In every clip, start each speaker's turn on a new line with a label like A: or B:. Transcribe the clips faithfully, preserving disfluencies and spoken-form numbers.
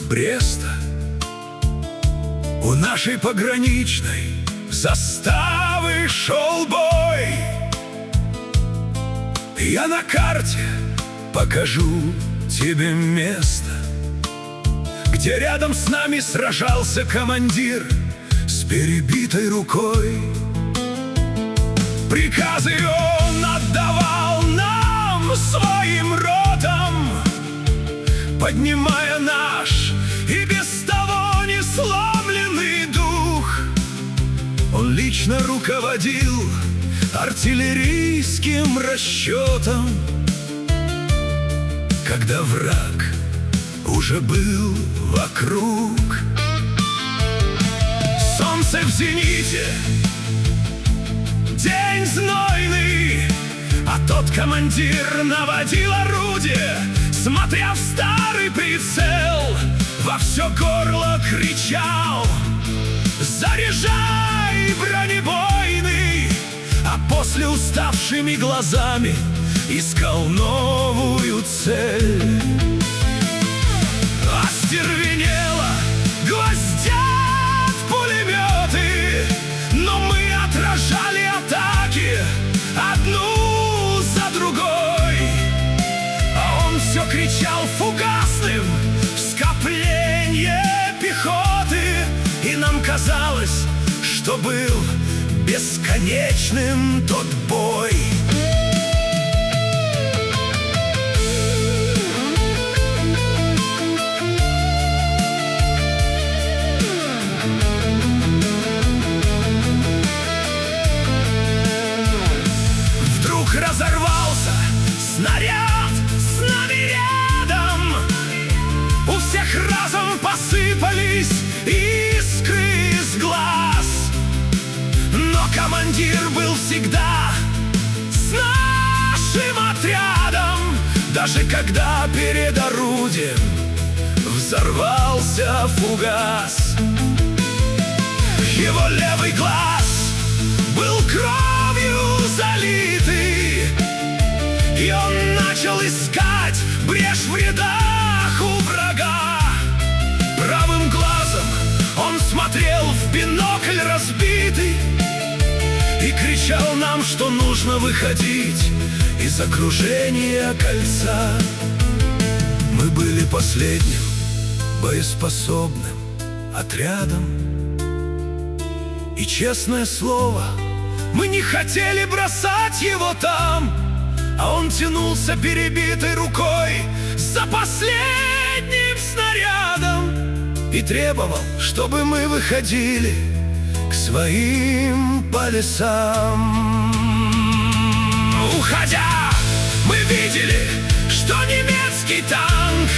A: Бреста, у нашей пограничной заставы шел бой. Я на карте покажу тебе место, где рядом с нами сражался командир с перебитой рукой. Приказы он отдавал нам своим ротам, поднимая наш и без того не сломленный дух. Он лично руководил артиллерийским расчетом, когда враг уже был вокруг. Солнце в зените, день знойный, а тот командир наводил орудие, смотря в старый прицел, во все горло кричал: заряжай, бронебойный! А после уставшими глазами искал новую цель. Остервенело гвоздят пулеметы, но мы отражали атаки одну за другой. А он все кричал фугасным в скопление пехоты, и нам казалось, что был бесконечным тот бой. Вдруг разорвался снаряд с нами рядом, у всех разом посыпались искры из глаз. Но командир был всегда с нашим отрядом, даже когда перед орудием взорвался фугас. Его левый глаз был кровью залитый, и он начал искать брешь в рядах у врага. Правым глазом он смотрел в бинокль разбитый и кричал нам, что нужно выходить из окружения кольца. Мы были последним боеспособным отрядом, и, честное слово, мы не хотели бросать его там. А он тянулся перебитой рукой за последним снарядом и требовал, чтобы мы выходили к своим по лесам. Уходя, мы видели, что немецкий танк,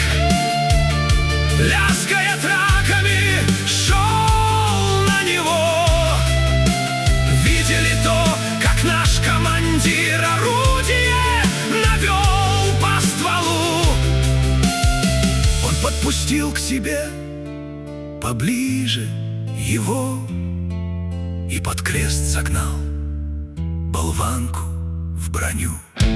A: лязгая траками, шел на него. Видели то, как наш командир орудие навел по стволу. Он подпустил к себе поближе его и под крест согнал болванку в броню.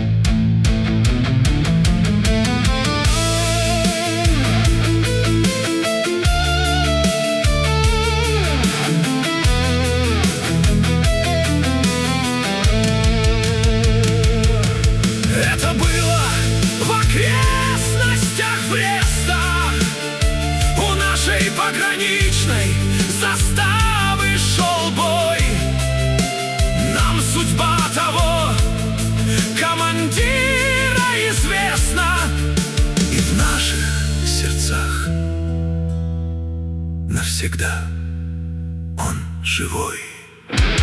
A: Это было в окрестностях Бреста, у нашей пограничной заставы шел бой. Нам судьба того командира известна, и в наших сердцах навсегда он живой.